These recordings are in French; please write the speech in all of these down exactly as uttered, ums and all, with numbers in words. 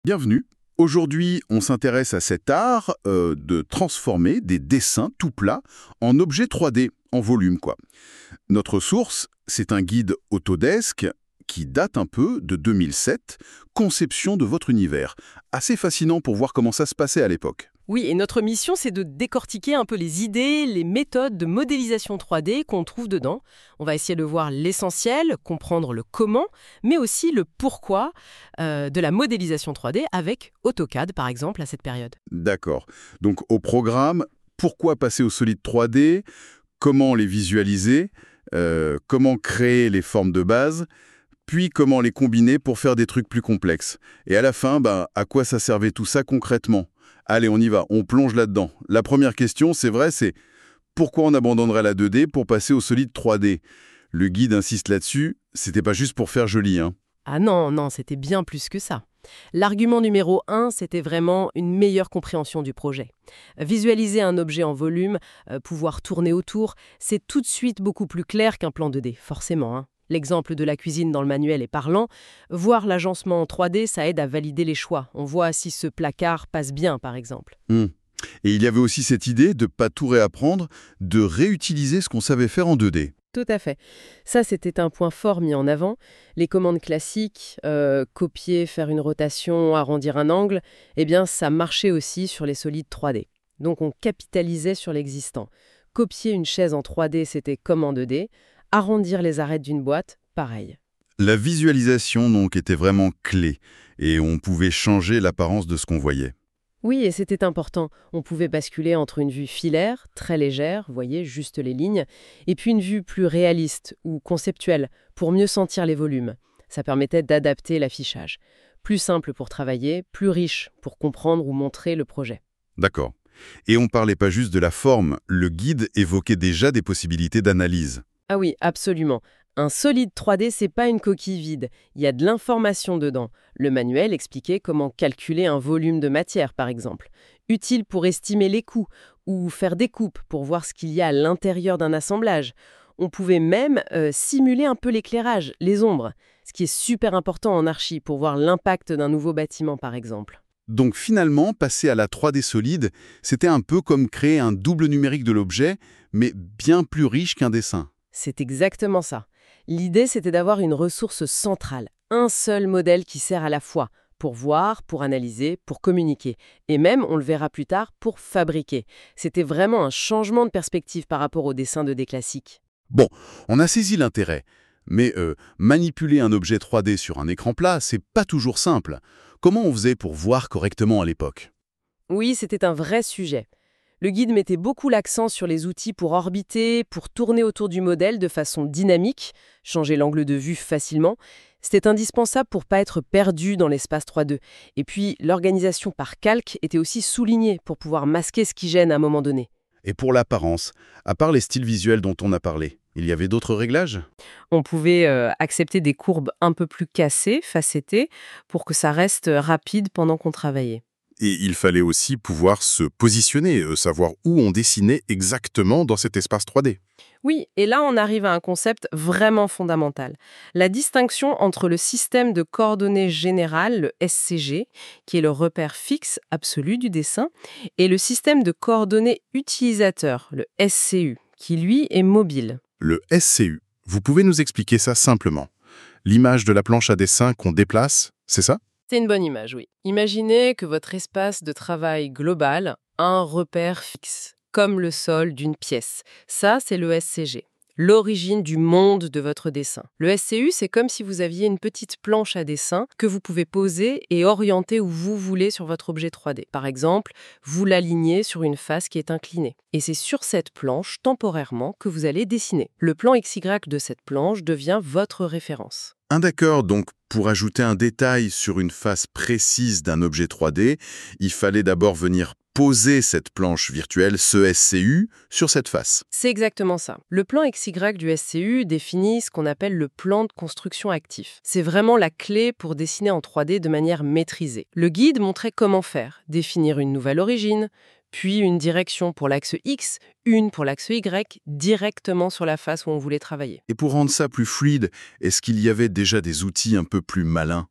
Bienvenue. Aujourd'hui, on s'intéresse à cet art euh, de transformer des dessins tout plats en objets trois D, en volume quoi. Notre source, c'est un guide Autodesk qui date un peu de deux mille sept, Conception de votre univers. Assez fascinant pour voir comment ça se passait à l'époque. Oui, et notre mission, c'est de décortiquer un peu les idées, les méthodes de modélisation trois D qu'on trouve dedans. On va essayer de voir l'essentiel, comprendre le comment, mais aussi le pourquoi euh, de la modélisation trois D avec AutoCAD, par exemple, à cette période. D'accord. Donc au programme, pourquoi passer au solide trois D, comment les visualiser, euh, comment créer les formes de base, puis comment les combiner pour faire des trucs plus complexes. Et à la fin, bah, à quoi ça servait tout ça concrètement? Allez, on y va, on plonge là-dedans. La première question, c'est vrai, c'est pourquoi on abandonnerait la deux D pour passer au solide trois D? Le guide insiste là-dessus, c'était pas juste pour faire joli, hein. Ah non, non, c'était bien plus que ça. L'argument numéro un, c'était vraiment une meilleure compréhension du projet. Visualiser un objet en volume, euh, pouvoir tourner autour, c'est tout de suite beaucoup plus clair qu'un plan deux D, forcément, hein. L'exemple de la cuisine dans le manuel est parlant. Voir l'agencement en trois D, ça aide à valider les choix. On voit si ce placard passe bien, par exemple. Hmm. Et il y avait aussi cette idée de pas tout réapprendre, de réutiliser ce qu'on savait faire en deux D. Tout à fait. Ça, c'était un point fort mis en avant. Les commandes classiques, euh, copier, faire une rotation, arrondir un angle, eh bien, ça marchait aussi sur les solides trois D. Donc, on capitalisait sur l'existant. Copier une chaise en trois D, c'était comme en deux D. Arrondir les arêtes d'une boîte, pareil. La visualisation, donc, était vraiment clé, et on pouvait changer l'apparence de ce qu'on voyait. Oui, et c'était important. On pouvait basculer entre une vue filaire, très légère, vous voyez, juste les lignes, et puis une vue plus réaliste ou conceptuelle, pour mieux sentir les volumes. Ça permettait d'adapter l'affichage. Plus simple pour travailler, plus riche pour comprendre ou montrer le projet. D'accord. Et on parlait pas juste de la forme, le guide évoquait déjà des possibilités d'analyse. Ah oui, absolument. Un solide trois D, c'est pas une coquille vide. Il y a de l'information dedans. Le manuel expliquait comment calculer un volume de matière, par exemple. Utile pour estimer les coûts ou faire des coupes pour voir ce qu'il y a à l'intérieur d'un assemblage. On pouvait même euh, simuler un peu l'éclairage, les ombres, ce qui est super important en archi pour voir l'impact d'un nouveau bâtiment, par exemple. Donc finalement, passer à la trois D solide, c'était un peu comme créer un double numérique de l'objet, mais bien plus riche qu'un dessin. C'est exactement ça. L'idée, c'était d'avoir une ressource centrale, un seul modèle qui sert à la fois pour voir, pour analyser, pour communiquer, et même, on le verra plus tard, pour fabriquer. C'était vraiment un changement de perspective par rapport au dessin deux D classique. Bon, on a saisi l'intérêt, mais euh, manipuler un objet trois D sur un écran plat, c'est pas toujours simple. Comment on faisait pour voir correctement à l'époque? Oui, c'était un vrai sujet. Le guide mettait beaucoup l'accent sur les outils pour orbiter, pour tourner autour du modèle de façon dynamique, changer l'angle de vue facilement. C'était indispensable pour pas être perdu dans l'espace trois D. Et puis, l'organisation par calque était aussi soulignée pour pouvoir masquer ce qui gêne à un moment donné. Et pour l'apparence, à part les styles visuels dont on a parlé, il y avait d'autres réglages? On pouvait euh, accepter des courbes un peu plus cassées, facettées, pour que ça reste euh, rapide pendant qu'on travaillait. Et il fallait aussi pouvoir se positionner, euh, savoir où on dessinait exactement dans cet espace trois D. Oui, et là on arrive à un concept vraiment fondamental. La distinction entre le système de coordonnées générales, le S C G, qui est le repère fixe absolu du dessin, et le système de coordonnées utilisateur, le S C U, qui lui est mobile. Le S C U, vous pouvez nous expliquer ça simplement? L'image de la planche à dessin qu'on déplace, c'est ça? C'est une bonne image, oui. Imaginez que votre espace de travail global a un repère fixe, comme le sol d'une pièce. Ça, c'est le S C G, l'origine du monde de votre dessin. Le S C U, c'est comme si vous aviez une petite planche à dessin que vous pouvez poser et orienter où vous voulez sur votre objet trois D. Par exemple, vous l'alignez sur une face qui est inclinée. Et c'est sur cette planche, temporairement, que vous allez dessiner. Le plan X Y de cette planche devient votre référence. Un d'accord, donc pour ajouter un détail sur une face précise d'un objet trois D, il fallait d'abord venir poser cette planche virtuelle, ce S C U, sur cette face. C'est exactement ça. Le plan X Y du S C U définit ce qu'on appelle le plan de construction actif. C'est vraiment la clé pour dessiner en trois D de manière maîtrisée. Le guide montrait comment faire, définir une nouvelle origine, puis une direction pour l'axe X, une pour l'axe Y, directement sur la face où on voulait travailler. Et pour rendre ça plus fluide, est-ce qu'il y avait déjà des outils un peu plus malins?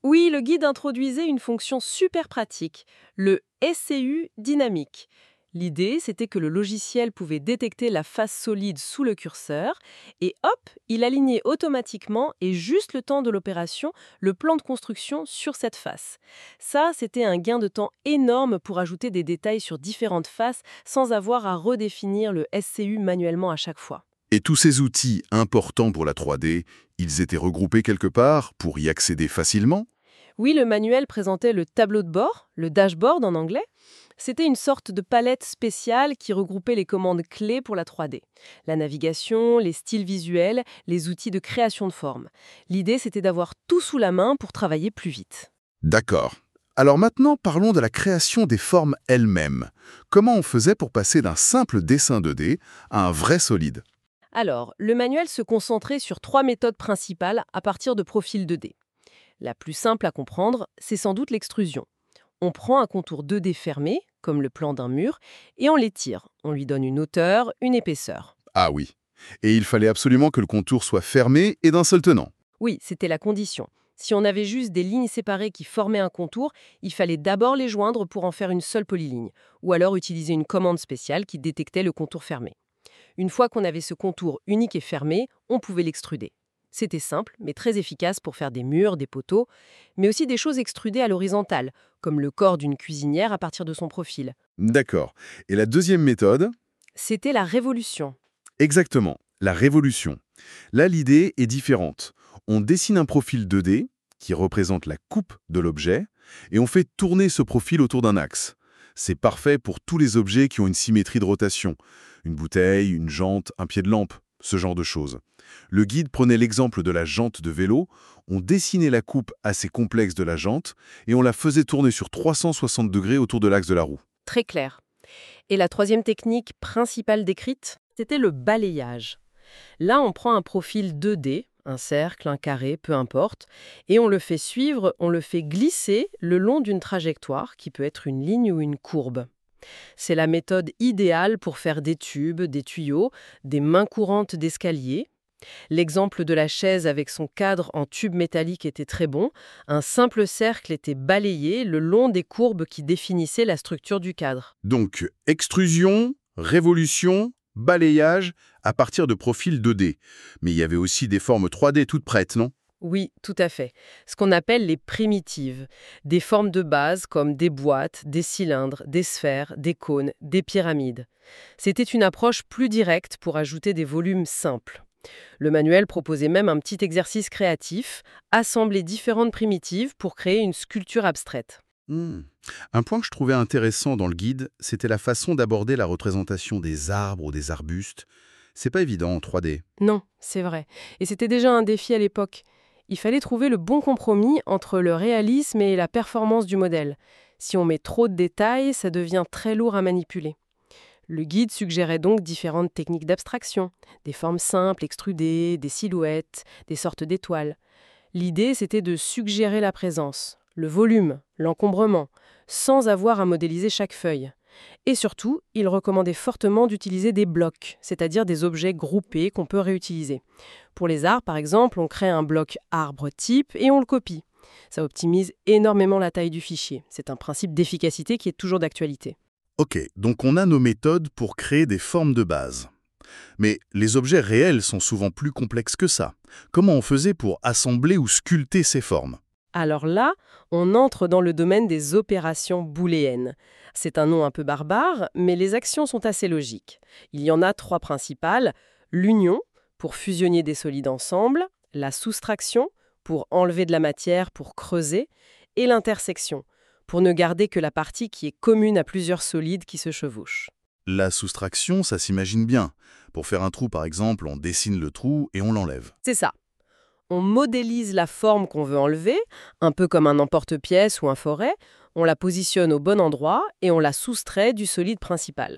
Oui, le guide introduisait une fonction super pratique, le S C U dynamique. L'idée, c'était que le logiciel pouvait détecter la face solide sous le curseur et hop, il alignait automatiquement et juste le temps de l'opération, le plan de construction sur cette face. Ça, c'était un gain de temps énorme pour ajouter des détails sur différentes faces sans avoir à redéfinir le S C U manuellement à chaque fois. Et tous ces outils importants pour la trois D, ils étaient regroupés quelque part pour y accéder facilement? Oui, le manuel présentait le tableau de bord, le dashboard en anglais. C'était une sorte de palette spéciale qui regroupait les commandes clés pour la trois D. La navigation, les styles visuels, les outils de création de formes. L'idée, c'était d'avoir tout sous la main pour travailler plus vite. D'accord. Alors maintenant, parlons de la création des formes elles-mêmes. Comment on faisait pour passer d'un simple dessin deux D à un vrai solide? Alors, le manuel se concentrait sur trois méthodes principales à partir de profils deux D. La plus simple à comprendre, c'est sans doute l'extrusion. On prend un contour deux D fermé, comme le plan d'un mur, et on l'étire. On lui donne une hauteur, une épaisseur. Ah oui. Et il fallait absolument que le contour soit fermé et d'un seul tenant. Oui, c'était la condition. Si on avait juste des lignes séparées qui formaient un contour, il fallait d'abord les joindre pour en faire une seule polyligne, ou alors utiliser une commande spéciale qui détectait le contour fermé. Une fois qu'on avait ce contour unique et fermé, on pouvait l'extruder. C'était simple, mais très efficace pour faire des murs, des poteaux, mais aussi des choses extrudées à l'horizontale, comme le corps d'une cuisinière à partir de son profil. D'accord. Et la deuxième méthode? C'était la révolution. Exactement, la révolution. Là, l'idée est différente. On dessine un profil deux D qui représente la coupe de l'objet et on fait tourner ce profil autour d'un axe. C'est parfait pour tous les objets qui ont une symétrie de rotation. Une bouteille, une jante, un pied de lampe, ce genre de choses. Le guide prenait l'exemple de la jante de vélo, on dessinait la coupe assez complexe de la jante et on la faisait tourner sur trois cent soixante degrés autour de l'axe de la roue. Très clair. Et la troisième technique principale décrite, c'était le balayage. Là, on prend un profil deux D, un cercle, un carré, peu importe, et on le fait suivre, on le fait glisser le long d'une trajectoire qui peut être une ligne ou une courbe. C'est la méthode idéale pour faire des tubes, des tuyaux, des mains courantes d'escalier. L'exemple de la chaise avec son cadre en tube métallique était très bon. Un simple cercle était balayé le long des courbes qui définissaient la structure du cadre. Donc, extrusion, révolution, balayage à partir de profils deux D. Mais il y avait aussi des formes trois D toutes prêtes, non? Oui, tout à fait. Ce qu'on appelle les primitives. Des formes de base comme des boîtes, des cylindres, des sphères, des cônes, des pyramides. C'était une approche plus directe pour ajouter des volumes simples. Le manuel proposait même un petit exercice créatif, assembler différentes primitives pour créer une sculpture abstraite. Hmm. Un point que je trouvais intéressant dans le guide, c'était la façon d'aborder la représentation des arbres ou des arbustes. C'est pas évident en trois D. Non, c'est vrai. Et c'était déjà un défi à l'époque. Il fallait trouver le bon compromis entre le réalisme et la performance du modèle. Si on met trop de détails, ça devient très lourd à manipuler. Le guide suggérait donc différentes techniques d'abstraction, des formes simples, extrudées, des silhouettes, des sortes d'étoiles. L'idée, c'était de suggérer la présence, le volume, l'encombrement, sans avoir à modéliser chaque feuille. Et surtout, il recommandait fortement d'utiliser des blocs, c'est-à-dire des objets groupés qu'on peut réutiliser. Pour les arbres, par exemple, on crée un bloc arbre type et on le copie. Ça optimise énormément la taille du fichier. C'est un principe d'efficacité qui est toujours d'actualité. Ok, donc on a nos méthodes pour créer des formes de base. Mais les objets réels sont souvent plus complexes que ça. Comment on faisait pour assembler ou sculpter ces formes? Alors là, on entre dans le domaine des opérations booléennes. C'est un nom un peu barbare, mais les actions sont assez logiques. Il y en a trois principales. L'union, pour fusionner des solides ensemble, la soustraction, pour enlever de la matière, pour creuser, et l'intersection, pour ne garder que la partie qui est commune à plusieurs solides qui se chevauchent. La soustraction, ça s'imagine bien. Pour faire un trou, par exemple, on dessine le trou et on l'enlève. C'est ça. On modélise la forme qu'on veut enlever, un peu comme un emporte-pièce ou un forêt, on la positionne au bon endroit et on la soustrait du solide principal.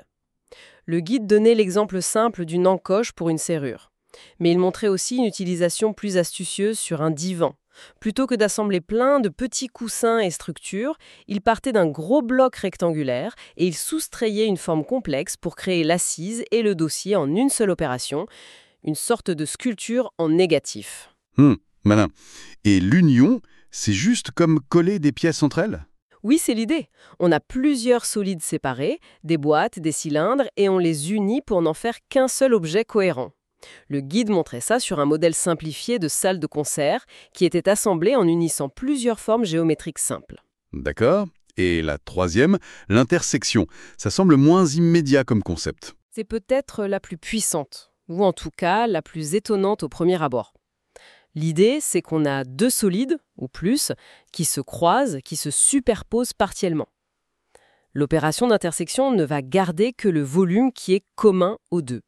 Le guide donnait l'exemple simple d'une encoche pour une serrure. Mais il montrait aussi une utilisation plus astucieuse sur un divan. Plutôt que d'assembler plein de petits coussins et structures, il partait d'un gros bloc rectangulaire et il soustrayait une forme complexe pour créer l'assise et le dossier en une seule opération, une sorte de sculpture en négatif. Hum, malin. Et l'union, C'est juste comme coller des pièces entre elles? Oui, c'est l'idée. On a plusieurs solides séparés, des boîtes, des cylindres, et on les unit pour n'en faire qu'un seul objet cohérent. Le guide montrait ça sur un modèle simplifié de salle de concert qui était assemblé en unissant plusieurs formes géométriques simples. D'accord. Et la troisième, l'intersection. Ça semble moins immédiat comme concept. C'est peut-être la plus puissante, ou en tout cas la plus étonnante au premier abord. L'idée, c'est qu'on a deux solides, ou plus, qui se croisent, qui se superposent partiellement. L'opération d'intersection ne va garder que le volume qui est commun aux deux.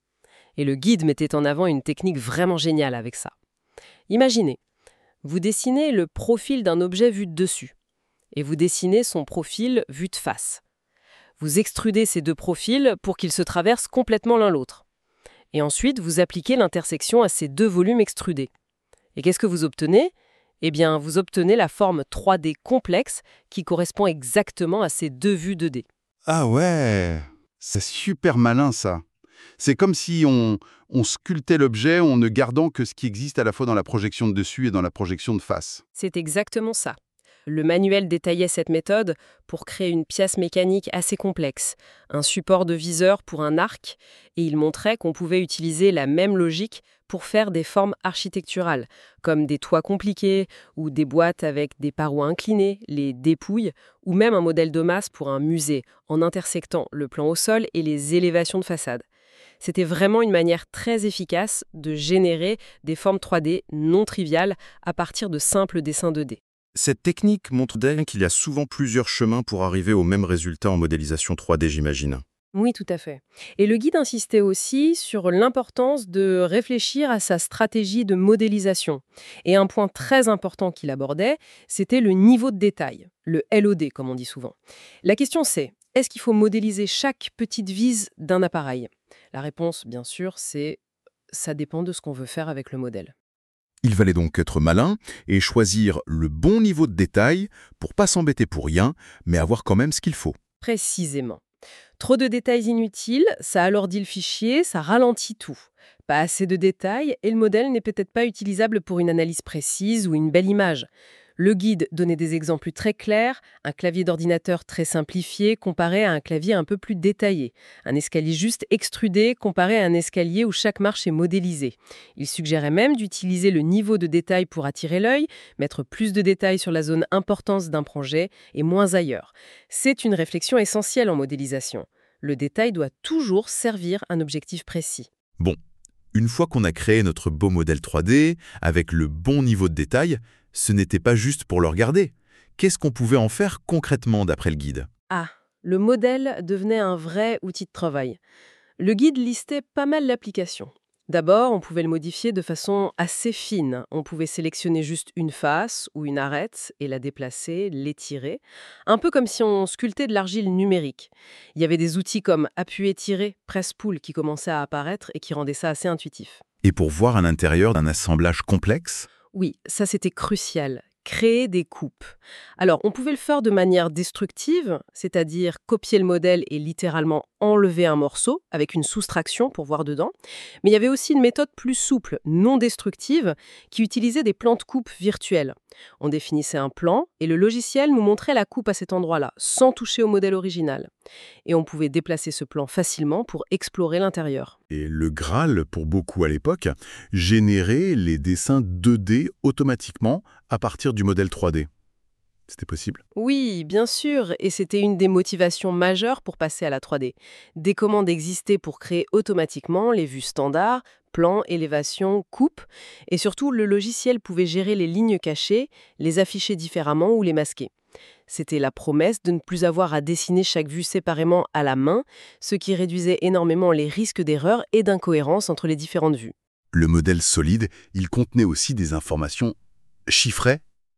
Et le guide mettait en avant une technique vraiment géniale avec ça. Imaginez, vous dessinez le profil d'un objet vu de dessus, et vous dessinez son profil vu de face. Vous extrudez ces deux profils pour qu'ils se traversent complètement l'un l'autre. Et ensuite, vous appliquez l'intersection à ces deux volumes extrudés. Et qu'est-ce que vous obtenez? Eh bien, vous obtenez la forme trois D complexe qui correspond exactement à ces deux vues deux D. Ah ouais, c'est super malin ça. C'est comme si on, on sculptait l'objet en ne gardant que ce qui existe à la fois dans la projection de dessus et dans la projection de face. C'est exactement ça. Le manuel détaillait cette méthode pour créer une pièce mécanique assez complexe, un support de viseur pour un arc, et il montrait qu'on pouvait utiliser la même logique pour faire des formes architecturales, comme des toits compliqués ou des boîtes avec des parois inclinées, les dépouilles, ou même un modèle de masse pour un musée, en intersectant le plan au sol et les élévations de façade. C'était vraiment une manière très efficace de générer des formes trois D non triviales à partir de simples dessins deux D. Cette technique montre bien qu'il y a souvent plusieurs chemins pour arriver au même résultat en modélisation trois D, j'imagine. Oui, tout à fait. Et le guide insistait aussi sur l'importance de réfléchir à sa stratégie de modélisation. Et un point très important qu'il abordait, c'était le niveau de détail, le L O D comme on dit souvent. La question c'est, est-ce qu'il faut modéliser chaque petite vis d'un appareil? La réponse, bien sûr, c'est ça dépend de ce qu'on veut faire avec le modèle. Il fallait donc être malin et choisir le bon niveau de détail pour pas s'embêter pour rien, mais avoir quand même ce qu'il faut. Précisément. Trop de détails inutiles, ça alourdit le fichier, ça ralentit tout. Pas assez de détails et le modèle n'est peut-être pas utilisable pour une analyse précise ou une belle image. Le guide donnait des exemples très clairs, un clavier d'ordinateur très simplifié comparé à un clavier un peu plus détaillé, un escalier juste extrudé comparé à un escalier où chaque marche est modélisée. Il suggérait même d'utiliser le niveau de détail pour attirer l'œil, mettre plus de détails sur la zone importance d'un projet et moins ailleurs. C'est une réflexion essentielle en modélisation. Le détail doit toujours servir un objectif précis. Bon, une fois qu'on a créé notre beau modèle trois D, avec le bon niveau de détail, ce n'était pas juste pour le regarder. Qu'est-ce qu'on pouvait en faire concrètement d'après le guide? Ah, le modèle devenait un vrai outil de travail. Le guide listait pas mal d'applications. D'abord, on pouvait le modifier de façon assez fine. On pouvait sélectionner juste une face ou une arête et la déplacer, l'étirer. Un peu comme si on sculptait de l'argile numérique. Il y avait des outils comme appuyer-tirer, presse-poule qui commençaient à apparaître et qui rendaient ça assez intuitif. Et pour voir à l'intérieur d'un assemblage complexe? Oui, ça c'était crucial. Créer des coupes. Alors, on pouvait le faire de manière destructive, c'est-à-dire copier le modèle et littéralement enlever un morceau avec une soustraction pour voir dedans. Mais il y avait aussi une méthode plus souple, non destructive, qui utilisait des plans de coupe virtuels. On définissait un plan et le logiciel nous montrait la coupe à cet endroit-là, sans toucher au modèle original. Et on pouvait déplacer ce plan facilement pour explorer l'intérieur. Et le Graal, pour beaucoup à l'époque, générait les dessins deux D automatiquement à partir du modèle trois D. C'était possible? Oui, bien sûr, et c'était une des motivations majeures pour passer à la trois D. Des commandes existaient pour créer automatiquement les vues standards, plan, élévation, coupe, et surtout le logiciel pouvait gérer les lignes cachées, les afficher différemment ou les masquer. C'était la promesse de ne plus avoir à dessiner chaque vue séparément à la main, ce qui réduisait énormément les risques d'erreur et d'incohérence entre les différentes vues. Le modèle solide, il contenait aussi des informations chiffrées,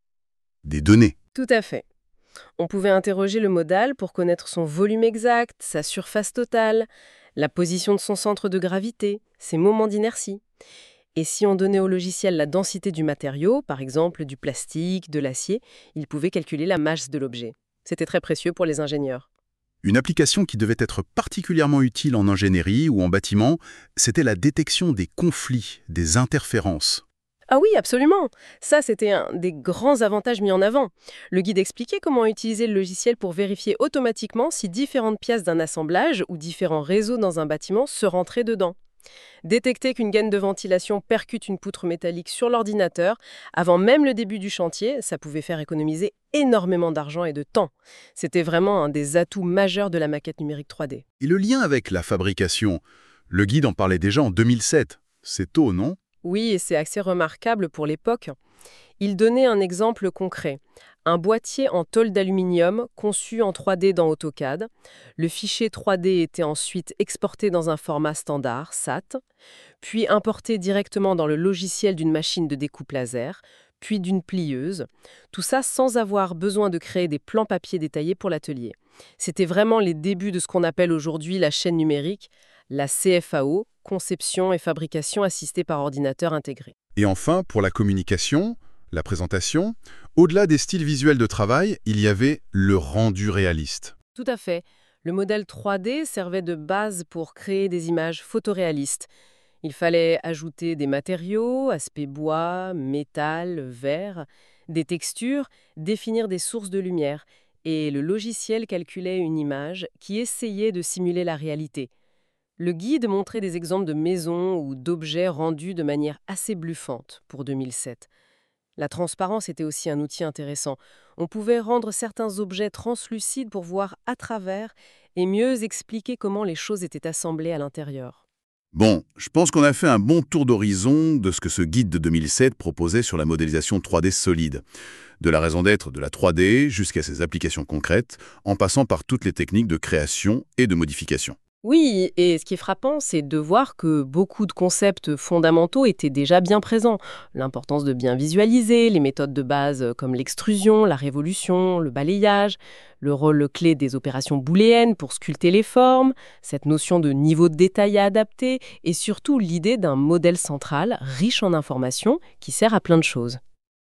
des données. Tout à fait. On pouvait interroger le modèle pour connaître son volume exact, sa surface totale, la position de son centre de gravité, ses moments d'inertie. Et si on donnait au logiciel la densité du matériau, par exemple du plastique, de l'acier, il pouvait calculer la masse de l'objet. C'était très précieux pour les ingénieurs. Une application qui devait être particulièrement utile en ingénierie ou en bâtiment, c'était la détection des conflits, des interférences. Ah oui, absolument. Ça, c'était un des grands avantages mis en avant. Le guide expliquait comment utiliser le logiciel pour vérifier automatiquement si différentes pièces d'un assemblage ou différents réseaux dans un bâtiment se rentraient dedans. Détecter qu'une gaine de ventilation percute une poutre métallique sur l'ordinateur, avant même le début du chantier, ça pouvait faire économiser énormément d'argent et de temps. C'était vraiment un des atouts majeurs de la maquette numérique trois D. Et le lien avec la fabrication, le guide en parlait déjà en deux mille sept. C'est tôt, non? Oui, et c'est assez remarquable pour l'époque. Il donnait un exemple concret. Un boîtier en tôle d'aluminium conçu en trois D dans AutoCAD. Le fichier trois D était ensuite exporté dans un format standard, S A T, puis importé directement dans le logiciel d'une machine de découpe laser, puis d'une plieuse. Tout ça sans avoir besoin de créer des plans papier détaillés pour l'atelier. C'était vraiment les débuts de ce qu'on appelle aujourd'hui la chaîne numérique, la C F A O, conception et fabrication assistée par ordinateur intégré. Et enfin, pour la communication, la présentation, au-delà des styles visuels de travail, il y avait le rendu réaliste. Tout à fait. Le modèle trois D servait de base pour créer des images photoréalistes. Il fallait ajouter des matériaux, aspect bois, métal, verre, des textures, définir des sources de lumière. Et le logiciel calculait une image qui essayait de simuler la réalité. Le guide montrait des exemples de maisons ou d'objets rendus de manière assez bluffante pour deux mille sept. La transparence était aussi un outil intéressant. On pouvait rendre certains objets translucides pour voir à travers et mieux expliquer comment les choses étaient assemblées à l'intérieur. Bon, je pense qu'on a fait un bon tour d'horizon de ce que ce guide de deux mille sept proposait sur la modélisation trois D solide. De la raison d'être de la trois D jusqu'à ses applications concrètes, en passant par toutes les techniques de création et de modification. Oui, et ce qui est frappant, c'est de voir que beaucoup de concepts fondamentaux étaient déjà bien présents. L'importance de bien visualiser, les méthodes de base comme l'extrusion, la révolution, le balayage, le rôle clé des opérations booléennes pour sculpter les formes, cette notion de niveau de détail à adapter, et surtout l'idée d'un modèle central riche en informations qui sert à plein de choses.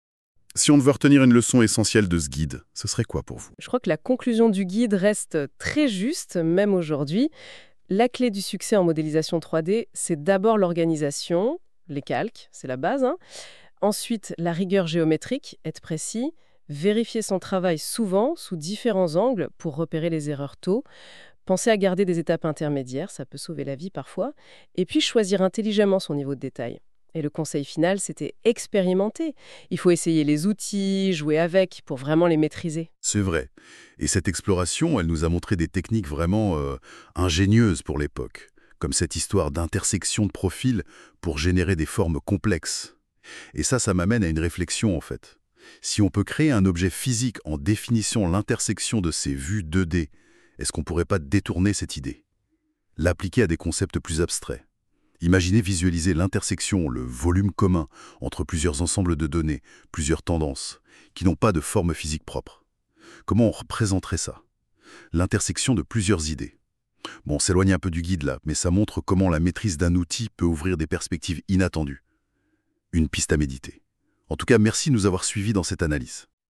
Si on devait retenir une leçon essentielle de ce guide, ce serait quoi pour vous? Je crois que la conclusion du guide reste très juste, même aujourd'hui. La clé du succès en modélisation trois D, c'est d'abord l'organisation, les calques, c'est la base. Hein. Ensuite, la rigueur géométrique, être précis, vérifier son travail souvent sous différents angles pour repérer les erreurs tôt, penser à garder des étapes intermédiaires, ça peut sauver la vie parfois, et puis choisir intelligemment son niveau de détail. Et le conseil final, c'était expérimenter. Il faut essayer les outils, jouer avec pour vraiment les maîtriser. C'est vrai. Et cette exploration, elle nous a montré des techniques vraiment euh, ingénieuses pour l'époque, comme cette histoire d'intersection de profils pour générer des formes complexes. Et ça, ça m'amène à une réflexion en fait. Si on peut créer un objet physique en définissant l'intersection de ces vues deux D, est-ce qu'on ne pourrait pas détourner cette idée? L'appliquer à des concepts plus abstraits? Imaginez visualiser l'intersection, le volume commun entre plusieurs ensembles de données, plusieurs tendances, qui n'ont pas de forme physique propre. Comment on représenterait ça? L'intersection de plusieurs idées. Bon, on s'éloigne un peu du guide là, mais ça montre comment la maîtrise d'un outil peut ouvrir des perspectives inattendues. Une piste à méditer. En tout cas, merci de nous avoir suivis dans cette analyse.